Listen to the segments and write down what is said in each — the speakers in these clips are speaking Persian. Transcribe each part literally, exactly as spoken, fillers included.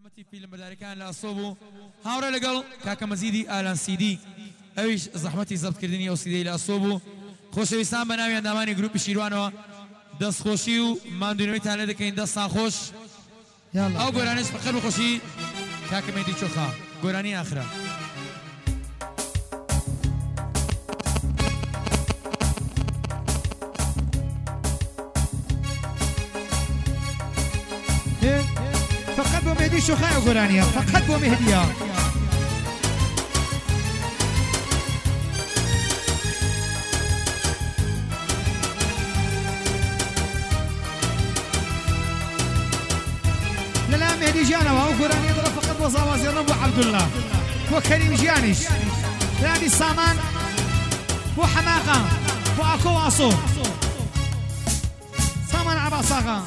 زحمەتی فیلمبەرداریەکان لە ئەسۆ هاوڕێ لەگەڵ کاکە مەزیدی ئالان سیدی ئەویش زەحمەتی زەبتکردنی ئەو سیدەی لە ئەسۆ بوو. خۆشەویستان بە ناوی ئەندامانی گروپی شیروانەوە دەستخۆشی و ماندوونەوەیتان لێ دەکەین دەستان خۆش. ئەو گۆرانش بەخێر و خۆشی کاکە مەیدی چۆخا گۆرانی ئاخرە. فقط بۆ مێدی شۆخایە گۆرانیە، فقط بۆ مێدیە. لەلا مێدی ژیانەوە ئەو گۆرانیە دڕە فقط بۆ زاوازێڕە بۆ عەبدوڵڵا، بۆ کەریم ژیانیش، لانی سامان، بۆ حەماقە، بۆ ئاکۆ و ئاسۆ، سامان عەباساغا.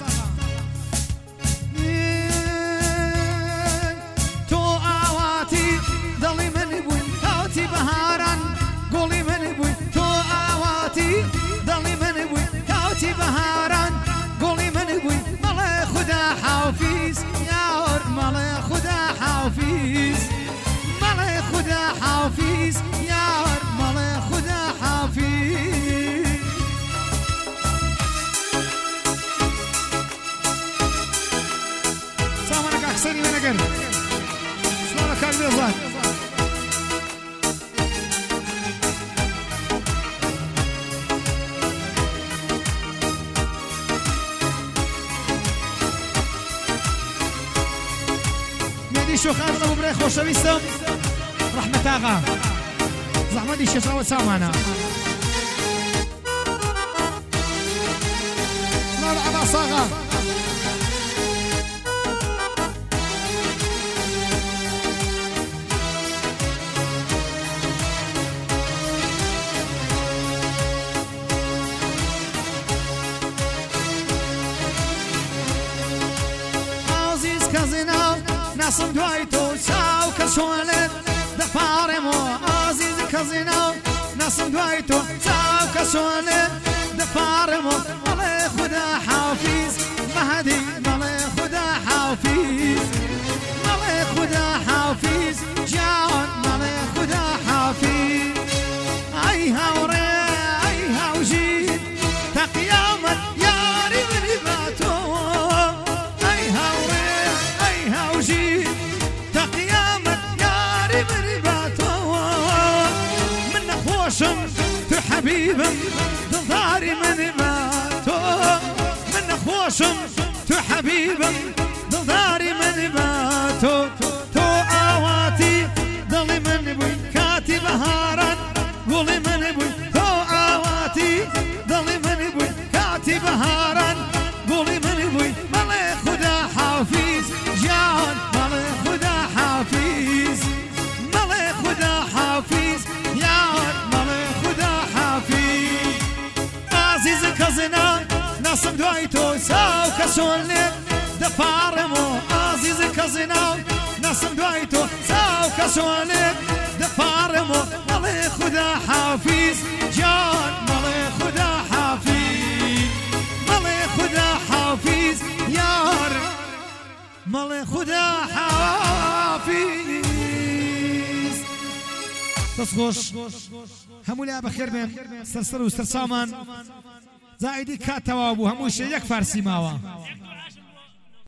دڵی من بووی کاتی بەهاران گوڵی من بووی تۆ ئاواتی دڵی من بووی کاتی بەهاران گوڵی من بووی مەڵێ خودا حافیز یار مەڵێ خودا حافیز مەڵێ خودا حافیز یار مەڵێ خودا حافیز. سامانەکە ئەکسەری وێنەگەر سڵامە کاک بێزاد. شوخان ابو بري خوشويستم رحمة آغا زحمتي ششاوة سامانا نار عباس آغا عزيز كازينا ناسم دوای تو چاو کەسۆڵێت دەپارێمەوە ئازیز کەزیناو ناسم دوای تۆ چاو کەسۆڵێت دەپارێمەوە مەڵێ خودا حافیز مەهەدی مەڵێ خودا حافیز مەڵێ خودا حافیز جیان مەڵێ خودا حافیز. ئەی هاوڕێ ئەی هاوژین تا قیامەت یاری منی بە تۆ ئەی هاوڕێ ئەی هاوژین تو حبيبم دلداري من ما تو من خوشم تو حبيبم دلداري من ما تو تو آواتي دلي من بوي كاتي بهارا قولي من بوي تو آواتي دلي من بوي كاتي بهارا قولي من بوي مالي خدا حافيز جان مالي خدا حافيز مالي خدا حافيز يار عزيز كزنا ناسم دوای تو ساو کەسۆڵێت دەپارێمەوە عزیز کەزنا ناسم دوای تو ساو کەسۆڵێت دەپارێمەوە مەڵێ خودا حافیز جان مەڵێ خودا حافیز مەڵێ خودا حافیز یار مەڵێ خودا حافیز. دەستخۆش هەموو لا بەخێر بێن سەرسەر و سەرسامان زائدی کات تەواو بوو هەموو شێ یەک فارسی ماوە.